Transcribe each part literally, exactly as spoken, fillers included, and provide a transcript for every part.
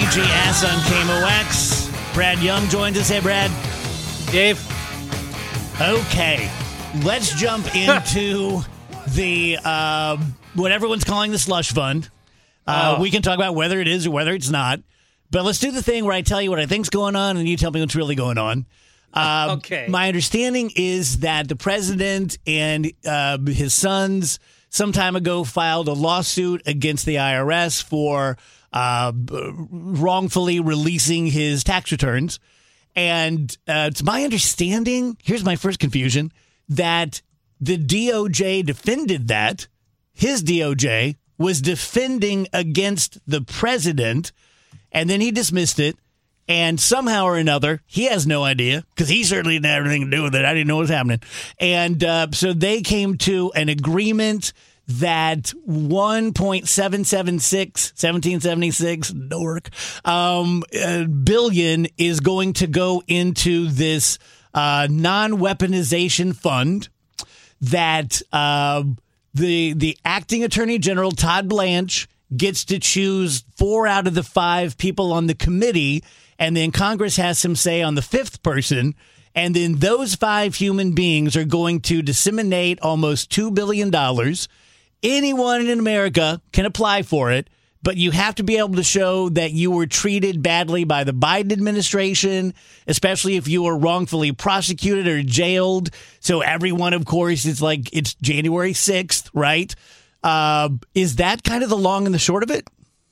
G S on K M O X. Brad Young joins us. Hey, Brad. Dave. Okay, let's jump into the uh, what everyone's calling the slush fund. Uh, oh. We can talk about whether it is or whether it's not. But let's do the thing where I tell you what I think's going on, and you tell me what's really going on. Uh, okay. My understanding is that the president and uh, his sons some time ago filed a lawsuit against the I R S for uh, wrongfully releasing his tax returns. And uh, it's my understanding, here's my first confusion, that the D O J defended that. His D O J was defending against the president, and then he dismissed it. And somehow or another, he has no idea, because he certainly didn't have anything to do with it. I didn't know what was happening. And uh, so they came to an agreement that one point seven seven six, seventeen seventy-six, dork, um, uh, billion is going to go into this uh, non-weaponization fund that uh, the the acting attorney general, Todd Blanche, gets to choose four out of the five people on the committee, and then Congress has some say on the fifth person. And then those five human beings are going to disseminate almost two billion dollars. Anyone in America can apply for it, but you have to be able to show that you were treated badly by the Biden administration, especially if you were wrongfully prosecuted or jailed. So everyone, of course, it's like it's January sixth, right? Uh, is that kind of the long and the short of it?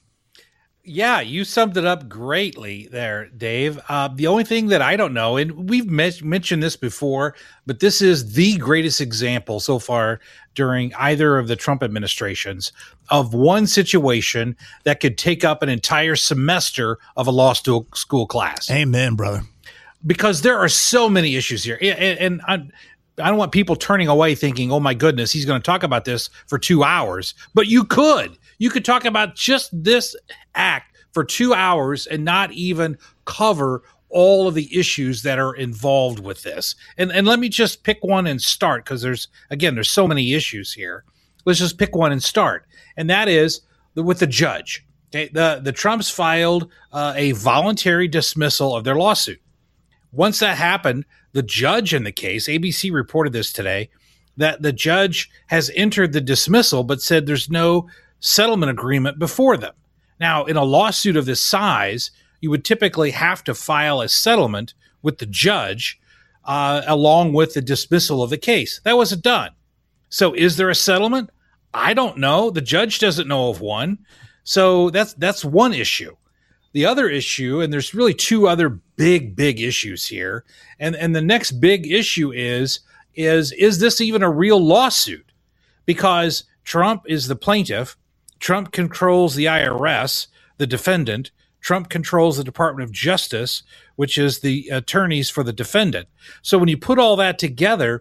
Yeah, you summed it up greatly there, Dave. Uh, the only thing that I don't know, and we've me- mentioned this before, but this is the greatest example so far during either of the Trump administrations of one situation that could take up an entire semester of a law stu- school class. Amen, brother. Because there are so many issues here. And, and I, I don't want people turning away thinking, oh, my goodness, he's going to talk about this for two hours. But you could. You could talk about just this act for two hours and not even cover all of the issues that are involved with this. And and let me just pick one and start, because there's, again, there's so many issues here. Let's just pick one and start. And that is the, with the judge. Okay, the, the Trumps filed uh, a voluntary dismissal of their lawsuit. Once that happened, the judge in the case, A B C reported this today, that the judge has entered the dismissal but said there's no settlement agreement before them. Now, in a lawsuit of this size, you would typically have to file a settlement with the judge uh, along with the dismissal of the case. That wasn't done. So is there a settlement? I don't know. The judge doesn't know of one. So that's that's one issue. The other issue, and there's really two other big, big issues here. And, and the next big issue is, is, is this even a real lawsuit? Because Trump is the plaintiff. Trump controls the I R S, the defendant. Trump controls the Department of Justice, which is the attorneys for the defendant. So when you put all that together,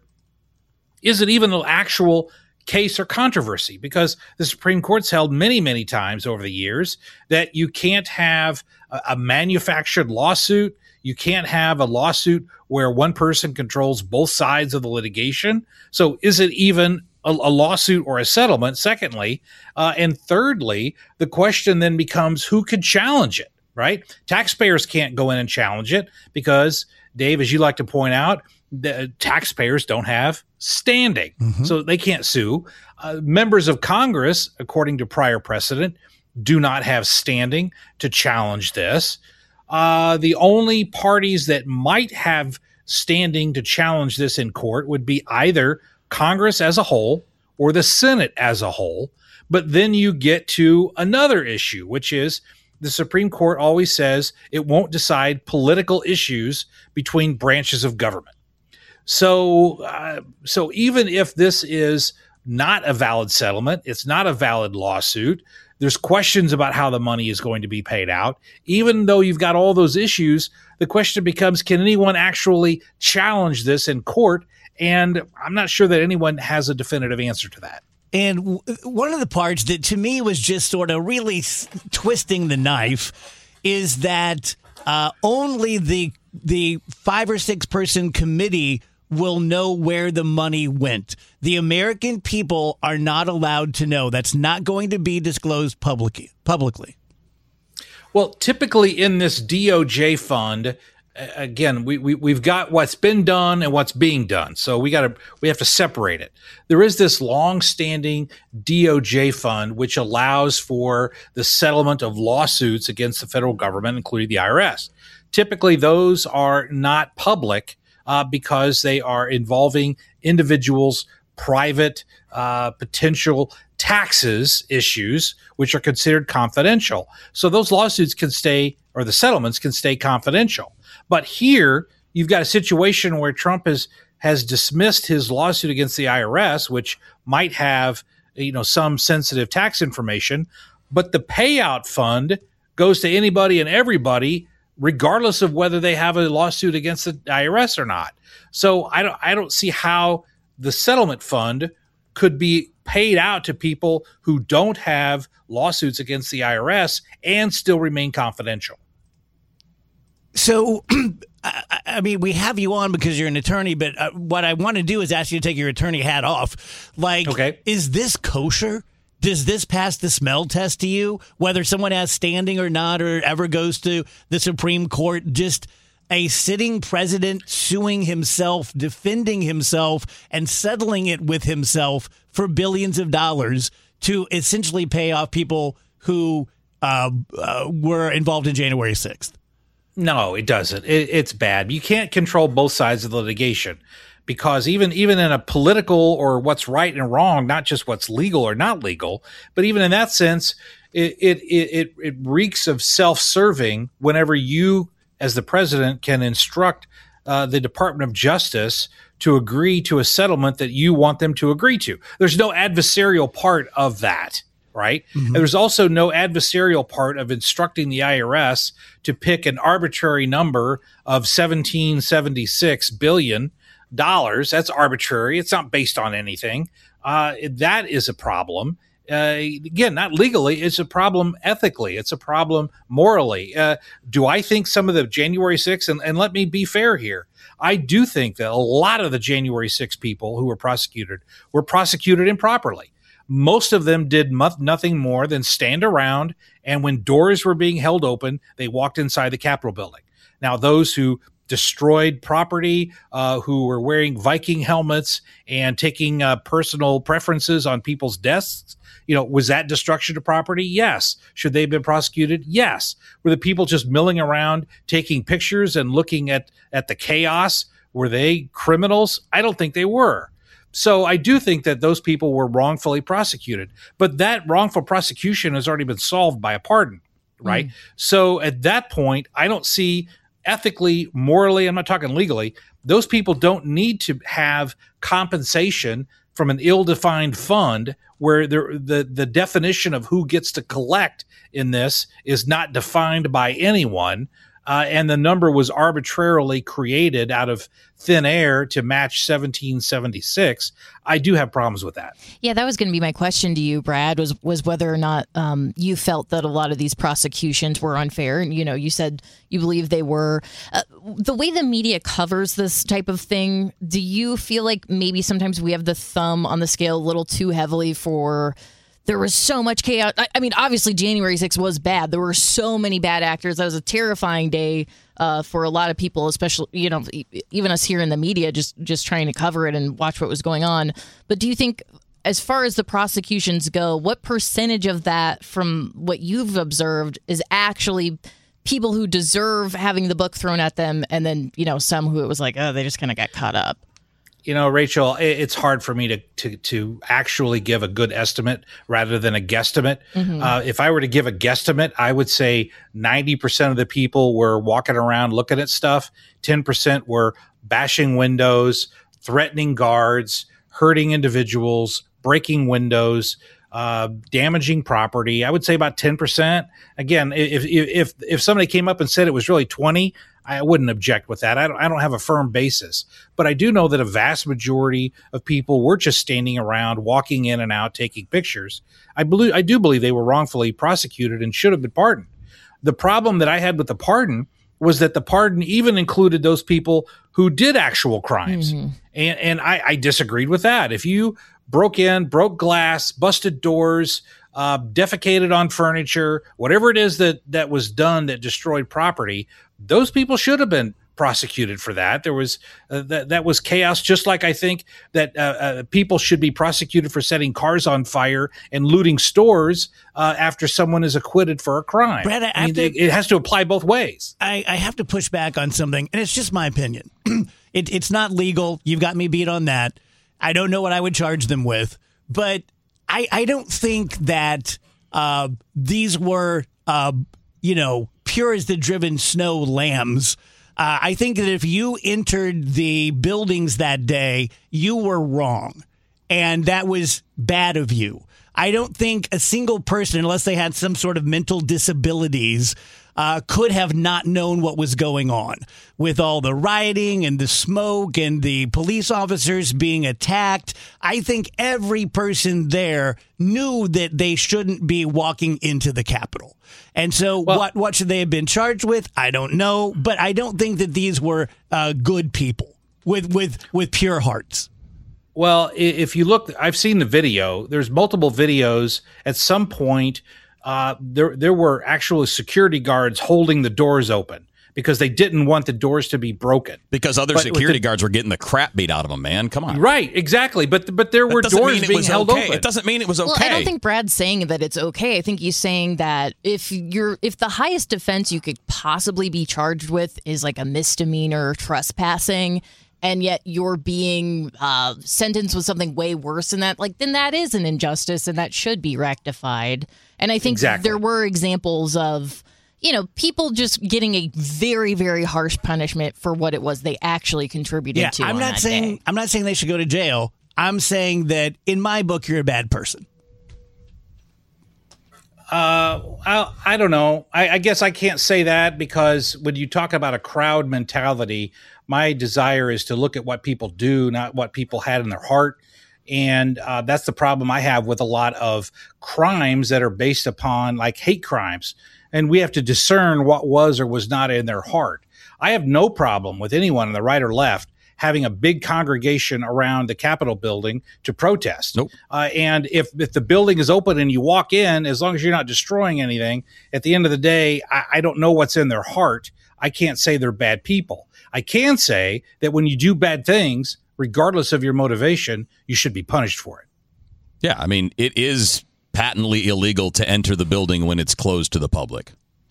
is it even an actual case or controversy? Because the Supreme Court's held many, many times over the years that you can't have a, a manufactured lawsuit. You can't have a lawsuit where one person controls both sides of the litigation. So is it even a, a lawsuit or a settlement? Secondly, uh, and thirdly, the question then becomes who could challenge it, right? Taxpayers can't go in and challenge it because, Dave, as you like to point out, the taxpayers don't have standing, mm-hmm. so they can't sue. Uh, members of Congress, according to prior precedent, do not have standing to challenge this. Uh, the only parties that might have standing to challenge this in court would be either Congress as a whole or the Senate as a whole. But then you get to another issue, which is the Supreme Court always says it won't decide political issues between branches of government. So, uh, so even if this is not a valid settlement, it's not a valid lawsuit, there's questions about how the money is going to be paid out. Even though you've got all those issues, the question becomes, can anyone actually challenge this in court? And I'm not sure that anyone has a definitive answer to that. And w- one of the parts that to me was just sort of really s- twisting the knife is that uh, only the the five or six person committee will know where the money went. The American people are not allowed to know. That's not going to be disclosed publicly. publicly. Well, typically in this D O J fund, again, we, we we've got what's been done and what's being done. So we got to we have to separate it. There is this long-standing D O J fund which allows for the settlement of lawsuits against the federal government, including the I R S. Typically, those are not public uh, because they are involving individuals' private uh, potential taxes issues, which are considered confidential. So those lawsuits can stay, or the settlements can stay confidential. But here, you've got a situation where Trump has has dismissed his lawsuit against the I R S, which might have, you know, some sensitive tax information, but the payout fund goes to anybody and everybody, regardless of whether they have a lawsuit against the I R S or not. So I don't I don't see how the settlement fund could be paid out to people who don't have lawsuits against the I R S and still remain confidential. So, I, I mean, we have you on because you're an attorney, but uh, what I want to do is ask you to take your attorney hat off. Like, okay. Is this kosher? Does this pass the smell test to you? Whether someone has standing or not, or ever goes to the Supreme Court, just a sitting president suing himself, defending himself, and settling it with himself for billions of dollars to essentially pay off people who uh, uh, were involved in January sixth. No, it doesn't. It, it's bad. You can't control both sides of the litigation because even, even in a political or what's right and wrong, not just what's legal or not legal, but even in that sense, it it it, it reeks of self-serving whenever you, as the president, can instruct uh, the Department of Justice to agree to a settlement that you want them to agree to. There's no adversarial part of that. Right. Mm-hmm. And there's also no adversarial part of instructing the I R S to pick an arbitrary number of seventeen seventy-six billion dollars. That's arbitrary. It's not based on anything. Uh, that is a problem. Uh, again, not legally. It's a problem ethically. It's a problem morally. Uh, do I think some of the January sixth, and, and let me be fair here, I do think that a lot of the January sixth people who were prosecuted were prosecuted improperly. Most of them did mo- nothing more than stand around, and when doors were being held open, they walked inside the Capitol building. Now, those who destroyed property, uh, who were wearing Viking helmets and taking uh, personal preferences on people's desks, you know, was that destruction of property? Yes. Should they have been prosecuted? Yes. Were the people just milling around, taking pictures and looking at, at the chaos? Were they criminals? I don't think they were. So I do think that those people were wrongfully prosecuted, but that wrongful prosecution has already been solved by a pardon, right? Mm. So at that point, I don't see ethically, morally, I'm not talking legally, those people don't need to have compensation from an ill-defined fund where the, the, the definition of who gets to collect in this is not defined by anyone. Uh, and the number was arbitrarily created out of thin air to match seventeen seventy-six. I do have problems with that. Yeah, that was going to be my question to you, Brad, was was whether or not um, you felt that a lot of these prosecutions were unfair. And, you know, you said you believe they were. Uh, the way the media covers this type of thing, do you feel like maybe sometimes we have the thumb on the scale a little too heavily for... There was so much chaos. I, I mean, obviously, January sixth was bad. There were so many bad actors. That was a terrifying day uh, for a lot of people, especially, you know, even us here in the media, just, just trying to cover it and watch what was going on. But do you think, as far as the prosecutions go, what percentage of that, from what you've observed, is actually people who deserve having the book thrown at them, and then, you know, some who it was like, oh, they just kind of got caught up? You know, Rachel, it's hard for me to to, to actually give a good estimate rather than a guesstimate. Mm-hmm. Uh, if I were to give a guesstimate, I would say ninety percent of the people were walking around looking at stuff. ten percent were bashing windows, threatening guards, hurting individuals, breaking windows, uh, damaging property. I would say about ten percent. Again, if if if somebody came up and said it was really twenty, I wouldn't object with that. I don't, I don't have a firm basis, but I do know that a vast majority of people were just standing around, walking in and out, taking pictures. I believe, I do believe they were wrongfully prosecuted and should have been pardoned. The problem that I had with the pardon was that the pardon even included those people who did actual crimes. Mm-hmm. And, and I, I disagreed with that. If you broke in, broke glass, busted doors, uh, defecated on furniture, whatever it is that, that was done that destroyed property, those people should have been prosecuted for that. There was uh, that that was chaos. Just like I think that uh, uh, people should be prosecuted for setting cars on fire and looting stores uh, after someone is acquitted for a crime. Brad, I I mean, to, it, it has to apply both ways. I, I have to push back on something, and it's just my opinion. it, it's not legal. You've got me beat on that. I don't know what I would charge them with, but I, I don't think that uh, these were, uh, you know, pure as the driven snow lambs. Uh, I think that if you entered the buildings that day, you were wrong, and that was bad of you. I don't think a single person, unless they had some sort of mental disabilities, uh, could have not known what was going on with all the rioting and the smoke and the police officers being attacked. I think every person there knew that they shouldn't be walking into the Capitol. And so well, what, what should they have been charged with? I don't know. But I don't think that these were uh, good people with, with, with pure hearts. Well, if you look, I've seen the video. There's multiple videos. At some point, uh, there there were actual security guards holding the doors open because they didn't want the doors to be broken. Because other but security the, guards were getting the crap beat out of them, man. Come on. Right, exactly. But but there were doors being held okay. open. It doesn't mean it was okay. Well, I don't think Brad's saying that it's okay. I think he's saying that if you're if the highest offense you could possibly be charged with is like a misdemeanor trespassing, and yet you're being uh, sentenced with something way worse than that, like then that is an injustice and that should be rectified. And I think exactly. there were examples of, you know, people just getting a very, very harsh punishment for what it was they actually contributed yeah, to. I'm on not that saying day. I'm not saying they should go to jail. I'm saying that in my book, you're a bad person. Uh, I, I don't know. I, I guess I can't say that because when you talk about a crowd mentality, my desire is to look at what people do, not what people had in their heart. And uh, that's the problem I have with a lot of crimes that are based upon like hate crimes. And we have to discern what was or was not in their heart. I have no problem with anyone on the right or left having a big congregation around the Capitol building to protest. Nope. Uh, and if, if the building is open and you walk in, as long as you're not destroying anything, at the end of the day, I, I don't know what's in their heart. I can't say they're bad people. I can say that when you do bad things, regardless of your motivation, you should be punished for it. Yeah, I mean, it is patently illegal to enter the building when it's closed to the public.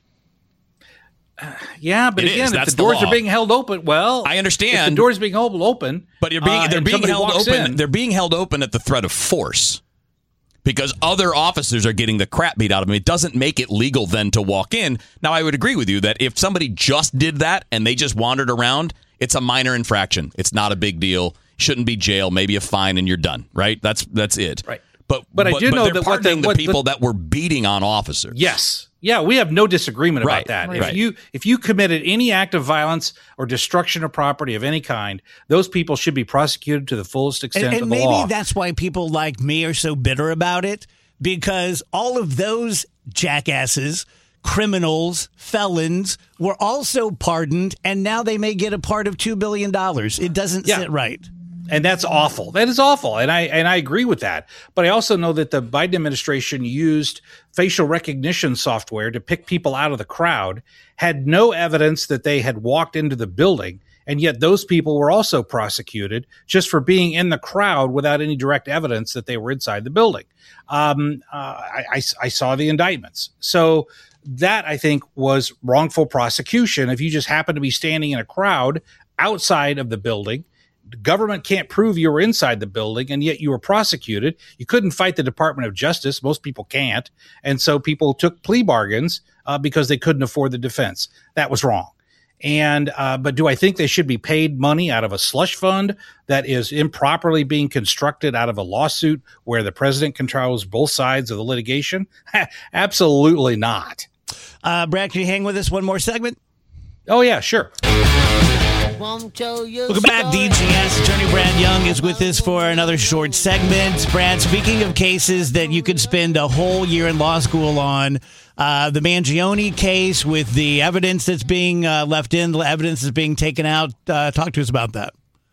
Uh, yeah, but it again, is. if That's the doors the are being held open, well, I understand. If the doors being held open, but you're being, uh, they're being held open. In. They're being held open at the threat of force because other officers are getting the crap beat out of them. It doesn't make it legal then to walk in. Now, I would agree with you that if somebody just did that and they just wandered around, it's a minor infraction. It's not a big deal. Shouldn't be jail. Maybe a fine, and you're done. Right? That's that's it. Right. But but, but I do but know they're that what pardoning the, what the people the, that were beating on officers. Yes. Yeah, we have no disagreement about right, that. Right. If you if you committed any act of violence or destruction of property of any kind, those people should be prosecuted to the fullest extent and, and of the maybe law. That's why people like me are so bitter about it, because all of those jackasses, criminals, felons were also pardoned, and now they may get a part of two billion dollars. It doesn't yeah. sit right. And that's awful. That is awful. And I and I agree with that. But I also know that the Biden administration used facial recognition software to pick people out of the crowd, had no evidence that they had walked into the building, and yet those people were also prosecuted just for being in the crowd without any direct evidence that they were inside the building. Um, uh, I, I, I saw the indictments. So that, I think, was wrongful prosecution. If you just happen to be standing in a crowd outside of the building, the government can't prove you were inside the building, and yet you were prosecuted. You couldn't fight the Department of Justice. Most people can't. And so people took plea bargains uh, because they couldn't afford the defense. That was wrong. And uh, but do I think they should be paid money out of a slush fund that is improperly being constructed out of a lawsuit where the president controls both sides of the litigation? Absolutely not. Uh, Brad, can you hang with us one more segment? Oh, yeah, sure. Welcome back. D G S Attorney Brad Young is with us for another short segment. Brad, speaking of cases that you could spend a whole year in law school on, uh, the Mangione case with the evidence that's being uh, left in, the evidence that's being taken out. Uh, talk to us about that.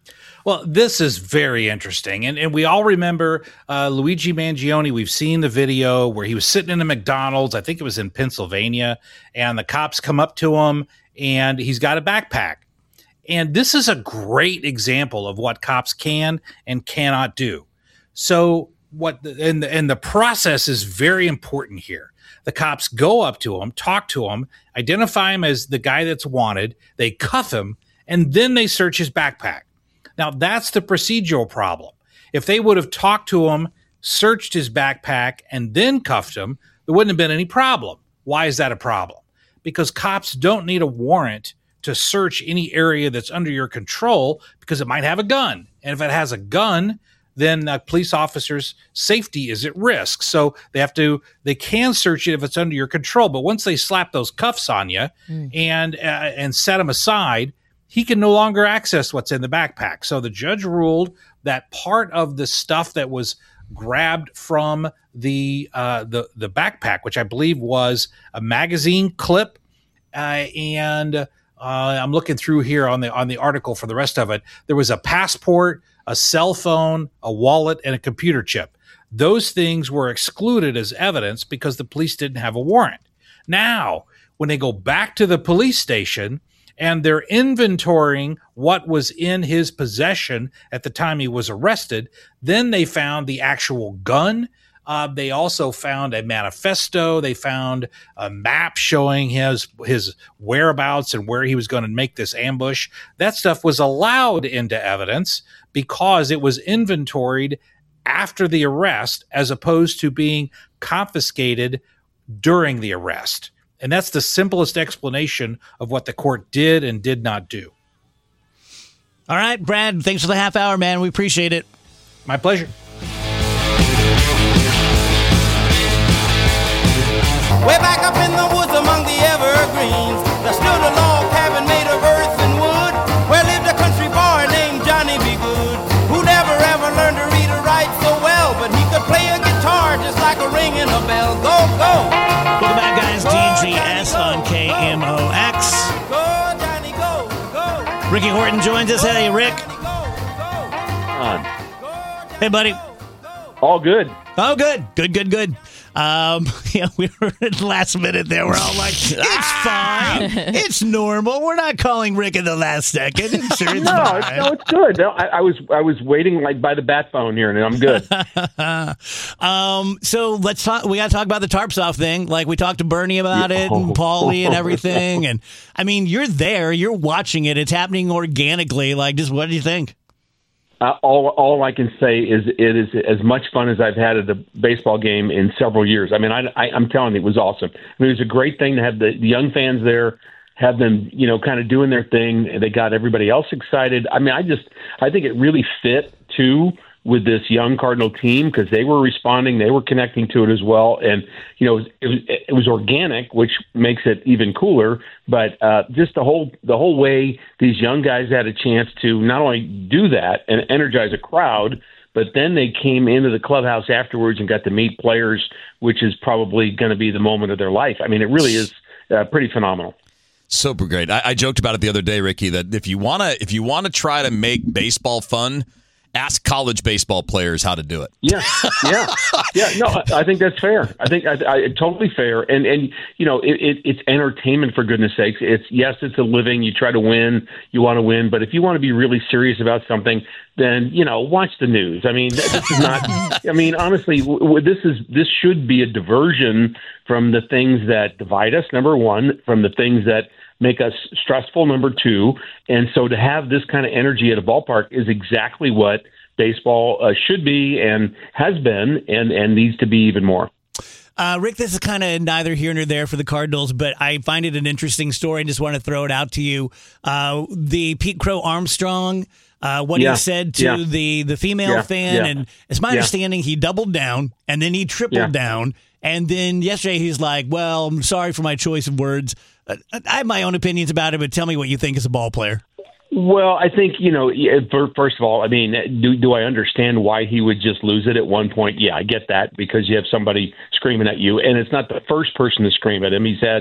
Well, this is very interesting. And, and we all remember uh, Luigi Mangione. We've seen the video where he was sitting in a McDonald's. I think it was in Pennsylvania. And the cops come up to him and he's got a backpack. And this is a great example of what cops can and cannot do. So what the, and, the, and the process is very important here. The cops go up to him, talk to him, identify him as the guy that's wanted. They cuff him, and then they search his backpack. Now, that's the procedural problem. If they would have talked to him, searched his backpack, and then cuffed him, there wouldn't have been any problem. Why is that a problem? Because cops don't need a warrant to search any area that's under your control because it might have a gun. And if it has a gun, then a police officer's safety is at risk. So they have to, they can search it if it's under your control. But once they slap those cuffs on you mm. and, uh, and set them aside, he can no longer access what's in the backpack. So the judge ruled that part of the stuff that was grabbed from the uh, the the backpack, which I believe was a magazine clip, uh, and uh, I'm looking through here on the on the article for the rest of it. There was a passport, a cell phone, a wallet, and a computer chip. Those things were excluded as evidence because the police didn't have a warrant. Now, when they go back to the police station and they're inventorying what was in his possession at the time he was arrested, then they found the actual gun. Uh, they also found a manifesto. They found a map showing his his whereabouts and where he was going to make this ambush. That stuff was allowed into evidence because it was inventoried after the arrest as opposed to being confiscated during the arrest. And that's the simplest explanation of what the court did and did not do. All right, Brad, thanks for the half hour, man. We appreciate it. My pleasure. Way back up in the woods among the evergreens, there stood a log cabin made of earth and wood, where lived a country boy named Johnny B. Good, who never ever learned to read or write so well, but he could play a guitar just like a ringing a bell. Go, go! Welcome back, guys. D G S on K M O X. Go, Johnny, go, go! Ricky Horton joins us. Hey, Rick. On. Hey, buddy. All good. Oh, good. Good, good, good. Um, yeah, we were at the last minute there. We're all like, it's fine. It's normal. We're not calling Rick in the last second. I'm sure it's no, fine. It's, no, it's good. No, I, I was I was waiting like by the bat phone here, and I'm good. um, so let's talk. We got to talk about the TARPSOFT thing. Like we talked to Bernie about it and Paulie and everything. And I mean, you're there. You're watching it. It's happening organically. Like, just what do you think? Uh, all all I can say is it is as much fun as I've had at a baseball game in several years. I mean, I, I, I'm telling you, it was awesome. I mean, it was a great thing to have the young fans there, have them, you know, kind of doing their thing. They got everybody else excited. I mean, I just I think it really fit, too, with this young Cardinal team because they were responding. They were connecting to it as well. And, you know, it was, it was organic, which makes it even cooler. But uh, just the whole the whole way these young guys had a chance to not only do that and energize a crowd, but then they came into the clubhouse afterwards and got to meet players, which is probably going to be the moment of their life. I mean, it really is uh, pretty phenomenal. Super great. I, I joked about it the other day, Ricky, that if you want to if you want to try to make baseball fun, ask college baseball players how to do it. Yeah, yeah, yeah. No, I, I think that's fair. I think I, I totally fair. And and you know, it, it, it's entertainment for goodness sakes. It's yes, it's a living. You try to win, you want to win. But if you want to be really serious about something, then you know, watch the news. I mean, this is not. I mean, honestly, w- this is this should be a diversion from the things that divide us. Number one, from the things that make us stressful, number two. And so to have this kind of energy at a ballpark is exactly what baseball uh, should be and has been and, and needs to be even more. Uh, Rick, this is kind of neither here nor there for the Cardinals, but I find it an interesting story and just want to throw it out to you. Uh, the Pete Crow Armstrong, uh, what yeah. he said to yeah. the, the female yeah. fan, yeah. and it's my yeah. understanding he doubled down and then he tripled yeah. down. And then yesterday he's like, well, I'm sorry for my choice of words. I have my own opinions about it, but tell me what you think as a ball player. Well, I think, you know, first of all, I mean, do do I understand why he would just lose it at one point? Yeah, I get that because you have somebody screaming at you, and it's not the first person to scream at him. He's had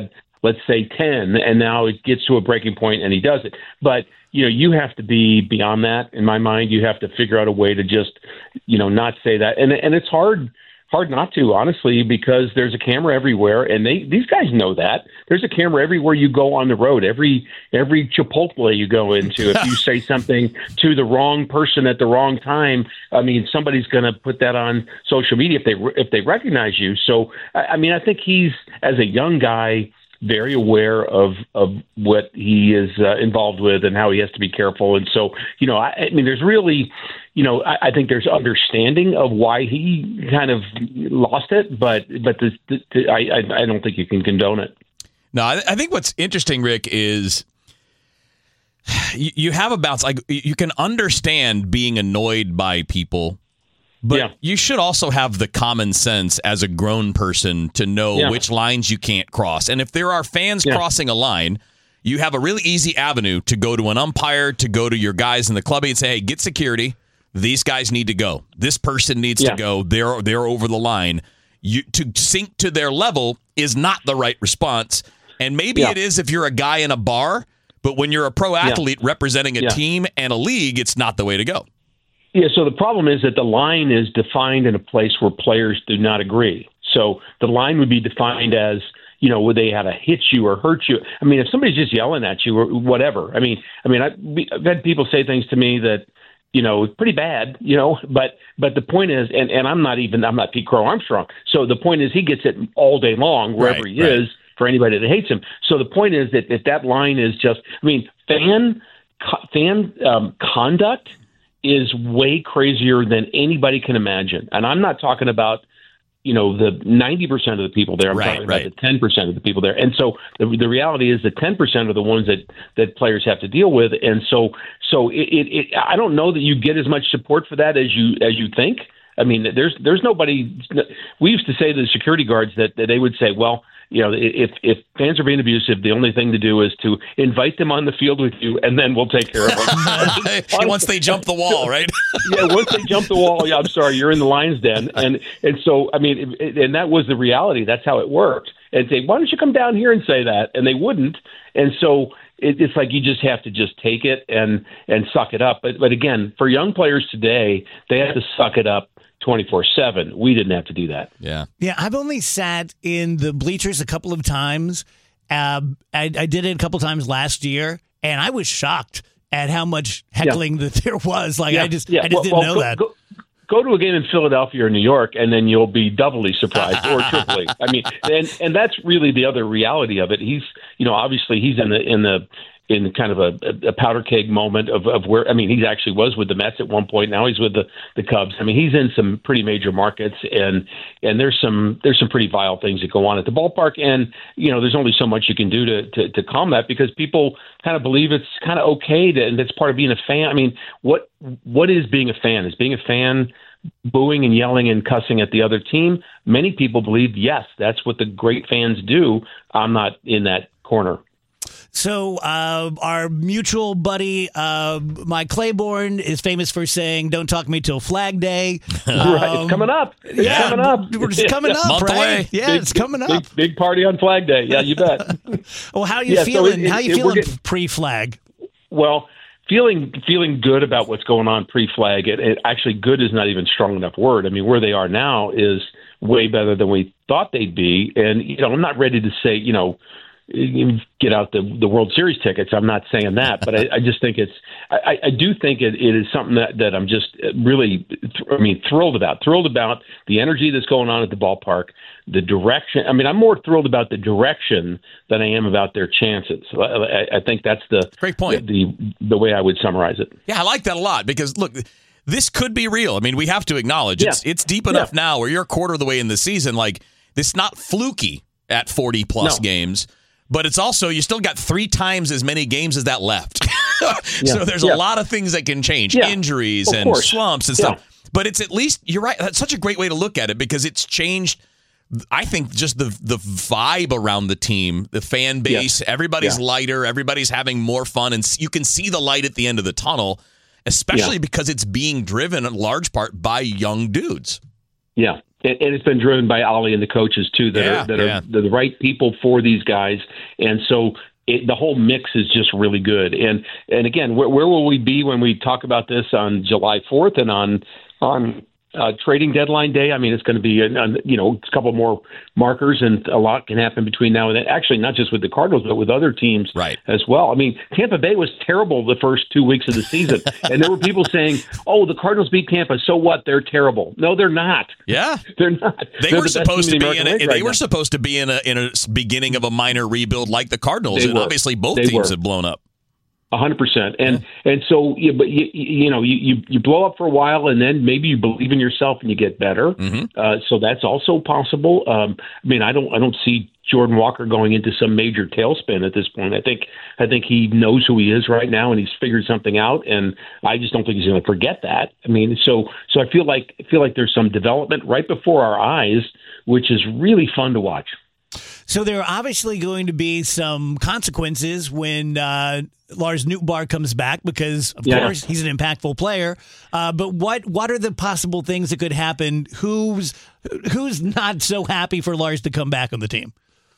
let's say ten, and now it gets to a breaking point and he does it. But, you know, you have to be beyond that in my mind. You have to figure out a way to just, you know, not say that. And and it's hard hard not to, honestly, because there's a camera everywhere, and they these guys know that. There's a camera everywhere you go on the road, every every Chipotle you go into. If you say something to the wrong person at the wrong time, I mean, somebody's going to put that on social media if they if they recognize you. So, I mean, I think he's, as a young guy, very aware of of what he is uh, involved with and how he has to be careful. And so, you know, I, I mean, there's really, you know, I, I think there's understanding of why he kind of lost it, but but the, the, the, I I don't think you can condone it. No, I, I think what's interesting, Rick, is you, you have a bounce. Like, you can understand being annoyed by people. But yeah. you should also have the common sense as a grown person to know yeah. which lines you can't cross. And if there are fans yeah. crossing a line, you have a really easy avenue to go to an umpire, to go to your guys in the club and say, hey, get security. These guys need to go. This person needs yeah. to go. They're they're over the line. You, to sink to their level is not the right response. And maybe yeah. it is if you're a guy in a bar, but when you're a pro athlete yeah. representing a yeah. team and a league, it's not the way to go. Yeah, so the problem is that the line is defined in a place where players do not agree. So the line would be defined as, you know, would they had to hit you or hurt you? I mean, if somebody's just yelling at you or whatever. I mean, I mean, I've had people say things to me that, you know, pretty bad, you know, but but the point is, and, and I'm not even, I'm not Pete Crow Armstrong. So the point is he gets it all day long, wherever right, he right. is, for anybody that hates him. So the point is that if that line is just, I mean, fan, fan um, conduct is way crazier than anybody can imagine. And I'm not talking about, you know, the ninety percent of the people there. I'm right, talking right. about the ten percent of the people there. And so the, the reality is the ten percent are the ones that, that players have to deal with. And so so it, it, it I don't know that you get as much support for that as you as you think. I mean, there's there's nobody. We used to say to the security guards that, that they would say, well, you know, if if fans are being abusive, the only thing to do is to invite them on the field with you, and then we'll take care of them. Once they jump the wall, right? yeah, once they jump the wall, yeah, I'm sorry, you're in the lion's den. And and so, I mean, it, and that was the reality. That's how it worked. And say, why don't you come down here and say that? And they wouldn't. And so it, it's like you just have to just take it and, and suck it up. But But again, for young players today, they have to suck it up twenty-four seven. We didn't have to do that. Yeah. Yeah, I've only sat in the bleachers a couple of times. Uh, I, I did it a couple times last year, and I was shocked at how much heckling yeah. that there was. Like, yeah. I just yeah. I just well, didn't well, know go, that. Go, go to a game in Philadelphia or New York, and then you'll be doubly surprised or triply. I mean, and and that's really the other reality of it. He's, you know, obviously he's in the in the in kind of a, a powder keg moment of, of where, I mean, he actually was with the Mets at one point. Now he's with the, the Cubs. I mean, he's in some pretty major markets, and and there's some there's some pretty vile things that go on at the ballpark. And, you know, there's only so much you can do to, to, to calm that, because people kind of believe it's kind of okay to, and it's part of being a fan. I mean, what what is being a fan? Is being a fan booing and yelling and cussing at the other team? Many people believe, yes, that's what the great fans do. I'm not in that corner. So uh, our mutual buddy, uh, Mike Claiborne, is famous for saying, don't talk to me till Flag Day. Um, right. It's coming up. It's yeah, coming up. We're just coming up, Month right? away. Yeah, big, it's coming up. Big, big party on Flag Day. Yeah, you bet. Well, how are you yeah, feeling? So it, it, how are you it, feeling getting, pre-Flag? Well, feeling feeling good about what's going on pre-Flag. It, it, actually, good is not even a strong enough word. I mean, where they are now is way better than we thought they'd be. And, you know, I'm not ready to say, you know, get out the the World Series tickets. I'm not saying that, but I, I just think it's. I, I do think it, it is something that, that I'm just really, I mean, thrilled about. Thrilled about the energy that's going on at the ballpark, the direction. I mean, I'm more thrilled about the direction than I am about their chances. I, I think that's the great point. The, the the way I would summarize it. Yeah, I like that a lot, because look, this could be real. I mean, we have to acknowledge it's yeah. it's deep enough yeah. now where you're a quarter of the way in the season. Like, this is not fluky at forty plus no. games. But it's also, you still got three times as many games as that left. yeah. So there's yeah. a lot of things that can change, yeah. injuries of and course. slumps and yeah. stuff. But it's at least, you're right, that's such a great way to look at it, because it's changed, I think, just the the vibe around the team, the fan base. Yeah. Everybody's yeah. lighter, everybody's having more fun, and you can see the light at the end of the tunnel, especially yeah. because it's being driven in large part by young dudes. Yeah. and, and it's been driven by Ollie and the coaches too, that Yeah, are that yeah. are the, the right people for these guys, and so. It, the whole mix is just really good, and and again, where, where will we be when we talk about this on July fourth and on on uh, trading deadline day? I mean, it's going to be a, a, you know a couple more markers, and a lot can happen between now and then. Actually, not just with the Cardinals, but with other teams Right. as well. I mean, Tampa Bay was terrible the first two weeks of the season, and there were people saying, "Oh, the Cardinals beat Tampa, so what? They're terrible." No, they're not. Yeah. They're not. They They're were the best supposed to team in be the in a, American League they right were now. supposed to be in a in a beginning of a minor rebuild like the Cardinals, They and were. obviously both They teams were. have blown up. A hundred percent, and and so yeah, but you, you know you, you you blow up for a while, and then maybe you believe in yourself and you get better. Mm-hmm. Uh, so that's also possible. Um, I mean, I don't I don't see Jordan Walker going into some major tailspin at this point. I think I think he knows who he is right now, and he's figured something out. And I just don't think he's going to forget that. I mean, so so I feel like I feel like there's some development right before our eyes, which is really fun to watch. So there are obviously going to be some consequences when uh, Lars Nootbaar comes back because, of Yeah. course, he's an impactful player. Uh, but what what are the possible things that could happen? Who's who's not so happy for Lars to come back on the team?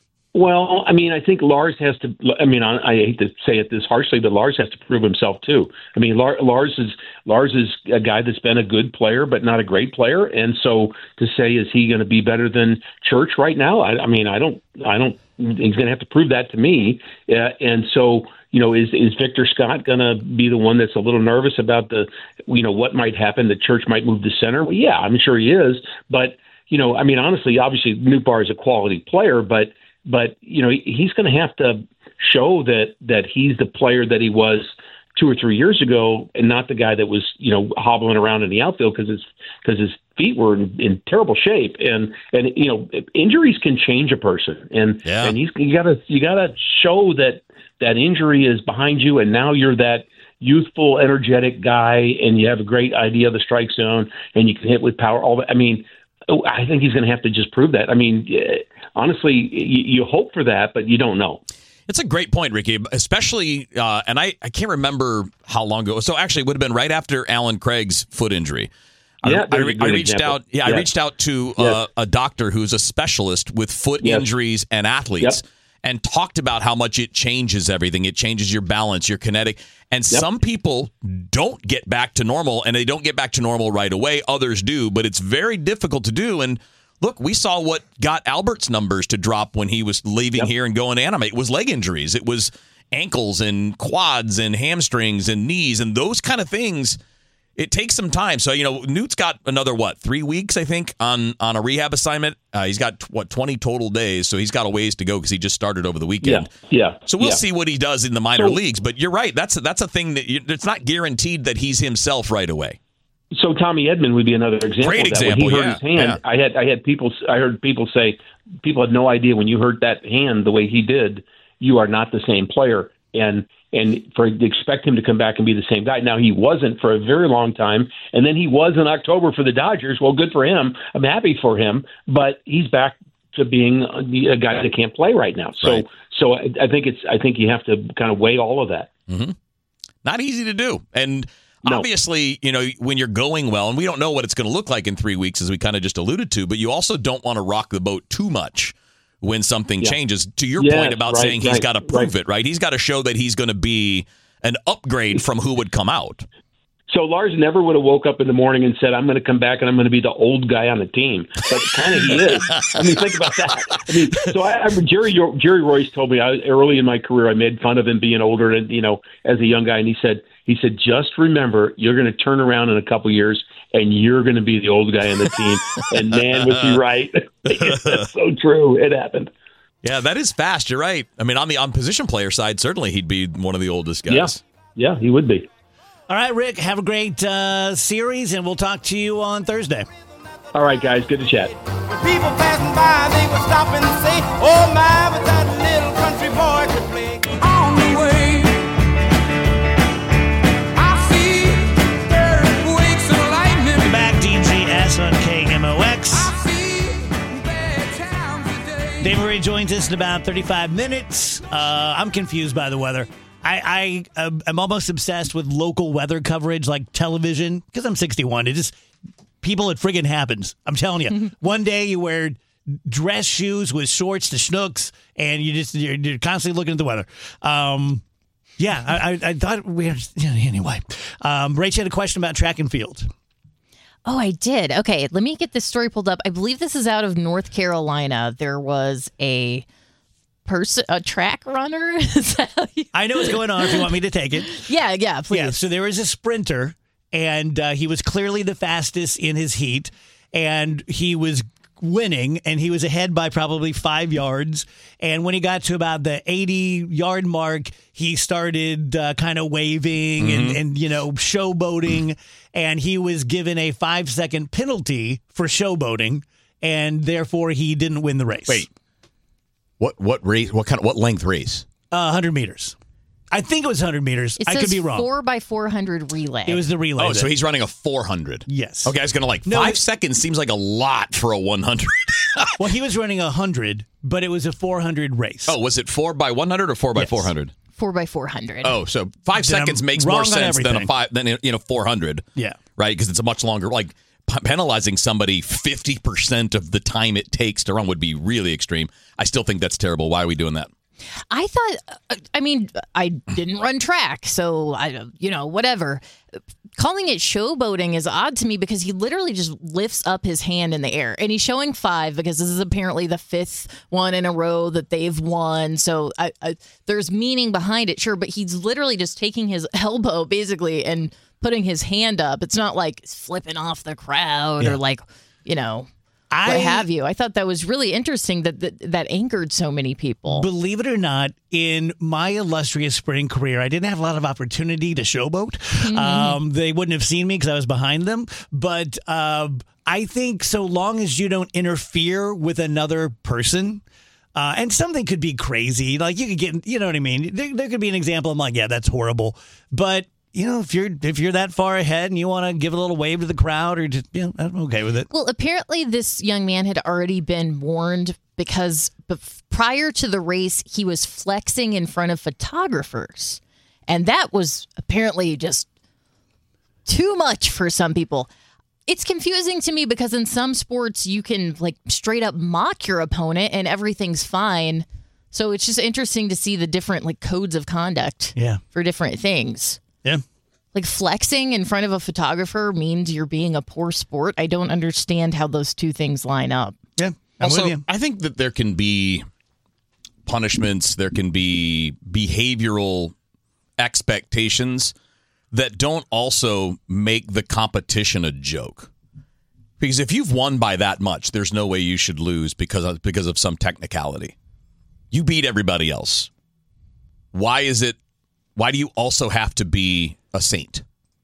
Well, I mean, I think Lars has to. I mean, I, I hate to say it this harshly, but Lars has to prove himself too. I mean, Lars, Lars is Lars is a guy that's been a good player, but not a great player. And so, to say is he going to be better than Church right now? I, I mean, I don't. I don't. He's going to have to prove that to me. Uh, and so, you know, is is Victor Scott going to be the one that's a little nervous about the, you know, what might happen? The Church might move to center. Well, yeah, I'm sure he is. But you know, I mean, honestly, obviously, Nootbaar is a quality player, but. But, you know, he's going to have to show that that he's the player that he was two or three years ago and not the guy that was, you know, hobbling around in the outfield because his, because his feet were in, in terrible shape. And, and, you know, injuries can change a person. And, Yeah. and he's, you got to you got to show that that injury is behind you. And now you're that youthful, energetic guy and you have a great idea of the strike zone and you can hit with power. All that. I mean, I think he's going to have to just prove that. I mean, honestly, you, you hope for that, but you don't know. It's a great point, Ricky, especially, uh, and I, I can't remember how long ago. So actually, it would have been right after Alan Craig's foot injury. Yeah, I, I, there's a re- good I reached example. out. Yeah, Yes. I reached out to Yes. uh, a doctor who's a specialist with foot Yes. injuries and athletes, Yep. and talked about how much it changes everything. It changes your balance, your kinetic, and Yep. some people don't get back to normal, and they don't get back to normal right away. Others do, but it's very difficult to do. And look, we saw what got Albert's numbers to drop when he was leaving Yep. here and going to animate. It was leg injuries. It was ankles and quads and hamstrings and knees and those kind of things. It takes some time. So, you know, Newt's got another, what, three weeks, I think, on, on a rehab assignment. Uh, he's got, what, twenty total days. So he's got a ways to go because he just started over the weekend. Yeah, yeah. So we'll yeah. see what he does in the minor So- leagues. But you're right. That's, that's a thing that you, it's not guaranteed that he's himself right away. So Tommy Edman would be another example. Great of that. example, When he hurt yeah, his hand, yeah. I had I had people I heard people say people had no idea when you hurt that hand the way he did, you are not the same player. And and for to expect him to come back and be the same guy. Now he wasn't for a very long time, and then he was in October for the Dodgers. Well, good for him. I'm happy for him, but he's back to being a, a guy that can't play right now. So Right. so I, I think it's I think you have to kind of weigh all of that. Not easy to do. And No. obviously, you know, when you're going well, and we don't know what it's going to look like in three weeks, as we kind of just alluded to, but you also don't want to rock the boat too much when something Yeah. changes. To your Yes, point about right, saying he's right, got to prove right. it, right? He's got to show that he's going to be an upgrade from who would come out. So Lars never would have woke up in the morning and said, I'm going to come back and I'm going to be the old guy on the team. But kind of he is. I mean, think about that. I mean, so I, I Jerry Jerry Royce told me I, early in my career, I made fun of him being older and, you know, as a young guy. And he said, he said, just remember, you're going to turn around in a couple years and you're going to be the old guy on the team. And man, was he right. That's so true. It happened. Yeah, that is fast. You're right. I mean, on the on position player side, certainly he'd be one of the oldest guys. Yeah. Yeah, he would be. All right, Rick, have a great uh, series, and we'll talk to you on Thursday. All right, guys. Good to chat. When people passing by, they would stop and say, oh my, but that little country boy could play. On the way, I see earthquakes and lightning. Back, D J S on K M O X. I see bad times today. Dave Murray joins us in about thirty-five minutes. Uh, I'm confused by the weather. I, I uh, am almost obsessed with local weather coverage, like television, because I'm sixty-one. It just people, it friggin' happens. I'm telling you. One day you wear dress shoes with shorts to schnooks, and you just you're, you're constantly looking at the weather. Um, yeah, I, I, I thought we were, yeah, anyway. Um, Rach had a question about track and field. Oh, I did. Okay, let me get this story pulled up. I believe this is out of North Carolina. There was a person, a track runner. Is that how you- I know what's going on. If you want me to take it, yeah, yeah, please. yeah. So there was a sprinter, and uh, he was clearly the fastest in his heat, and he was winning, and he was ahead by probably five yards. And when he got to about the eighty-yard mark, he started uh, kind of waving Mm-hmm. and, and, you know, showboating. And he was given a five-second penalty for showboating, and therefore he didn't win the race. Wait, what? What race? What kind of what length race? Uh, one hundred meters. I think it was one hundred meters. It I says could be wrong. four by four hundred relay. It was the relay. Oh, so that- he's running a four hundred. Yes. Okay, I was gonna like No, five it- seconds seems like a lot for a one hundred. Well, he was running one hundred, but it was a four hundred race. Oh, was it four by one hundred or four by Yes. four hundred? four by four hundred. Oh, so five Then I'm seconds makes wrong more on sense than a everything. five than you know four hundred. Yeah. Right, because it's a much longer. Like p- penalizing somebody fifty percent of the time it takes to run would be really extreme. I still think that's terrible. Why are we doing that? I thought, uh, I mean, I didn't run track, so I, you know, whatever. Calling it showboating is odd to me because he literally just lifts up his hand in the air, and he's showing five because this is apparently the fifth one in a row that they've won. So I, I, there's meaning behind it, sure, but he's literally just taking his elbow basically and putting his hand up. It's not like flipping off the crowd Yeah. or like, you know. I What have you? I thought that was really interesting that that, that angered so many people. Believe it or not, in my illustrious sprinting career, I didn't have a lot of opportunity to showboat. Um, they wouldn't have seen me because I was behind them. But uh, I think so long as you don't interfere with another person, uh, and something could be crazy, like you could get, you know what I mean? There, there could be an example. I'm like, yeah, that's horrible. But you know, if you're if you're that far ahead and you want to give a little wave to the crowd, or just, you know, I'm okay with it. Well, apparently this young man had already been warned because bef- prior to the race, he was flexing in front of photographers. And that was apparently just too much for some people. It's confusing to me because in some sports, you can like straight up mock your opponent and everything's fine. So it's just interesting to see the different like codes of conduct Yeah. for different things. Yeah. Like flexing in front of a photographer means you're being a poor sport. I don't understand how those two things line up. Yeah. I'm Also, with you. I think that there can be punishments, there can be behavioral expectations that don't also make the competition a joke. Because if you've won by that much, there's no way you should lose because of, because of some technicality. You beat everybody else. Why is it? Why do you also have to be a saint?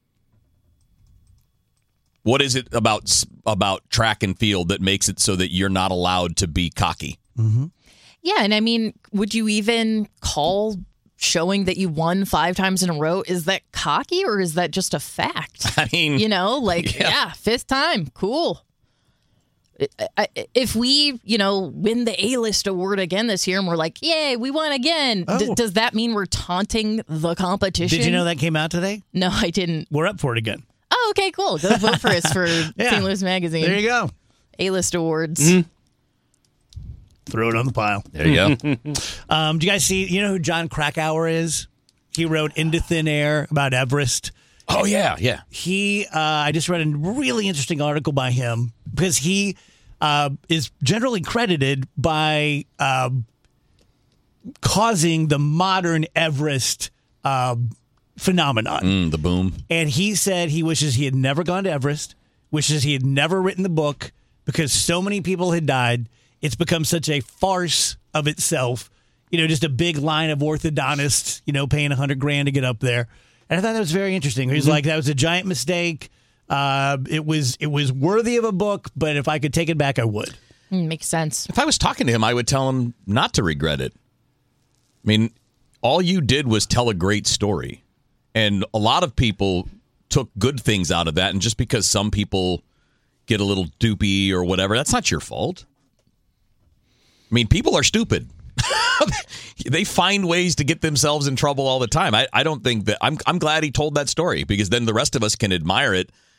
What is it about about track and field that makes it so that you're not allowed to be cocky? Yeah, and I mean, would you even call showing that you won five times in a row? Is that cocky or is that just a fact? I mean, You know, like, Yeah. yeah, fifth time, cool. I- I- If we, you know, win the A-list award again this year and we're like, yay, we won again, d- Oh. does that mean we're taunting the competition? Did you know that came out today? No, I didn't. We're up for it again. Oh, okay, cool. Go vote for us for Saint Louis Magazine. There you go. A-list awards. Mm-hmm. Throw it on the pile. there you go. Um, do you guys see, you know who John Krakauer is? He wrote Into Thin Air about Everest. Oh yeah, yeah. He, uh, I just read a really interesting article by him because he uh, is generally credited by uh, causing the modern Everest uh, phenomenon. Mm, the boom. And he said he wishes he had never gone to Everest, wishes he had never written the book because so many people had died. It's become such a farce of itself. You know, just a big line of orthodontists, you know, paying a hundred grand to get up there. And I thought that was very interesting. He's like, that was a giant mistake. Uh, it was it was worthy of a book, but if I could take it back, I would. Mm, makes sense. If I was talking to him, I would tell him not to regret it. I mean, all you did was tell a great story. And a lot of people took good things out of that. And just because some people get a little doopy or whatever, that's not your fault. I mean, people are stupid. They find ways to get themselves in trouble all the time. I, I don't think that I'm I'm glad he told that story because then the rest of us can admire it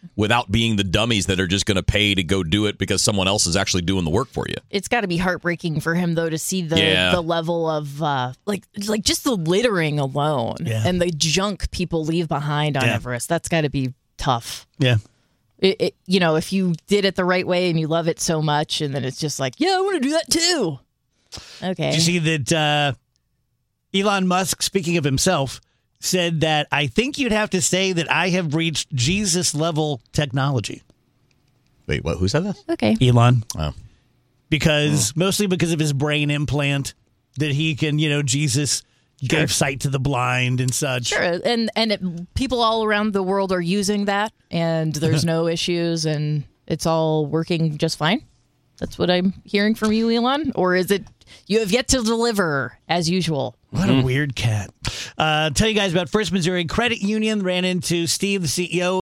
without being the dummies that are just going to pay to go do it because someone else is actually doing the work for you. It's got to be heartbreaking for him, though, to see the Yeah. the level of uh, like like just the littering alone Yeah. and the junk people leave behind on Yeah. Everest. That's got to be tough. Yeah. It, it, you know, if you did it the right way and you love it so much, and then it's just like, yeah, I want to do that too. Okay. Did you see that uh, Elon Musk, speaking of himself, said that I think you'd have to say that I have reached Jesus-level technology. Wait, what? Who said that? Okay. Elon. Oh. Because, mostly because of his brain implant, that he can, you know, Jesus gave sight to the blind and such. Sure, and and it, people all around the world are using that, and there's no issues, and it's all working just fine. That's what I'm hearing from you, Elon. Or is it you have yet to deliver as usual? What a weird cat. Uh, tell you guys about First Missouri Credit Union. Ran into Steve, the C E O.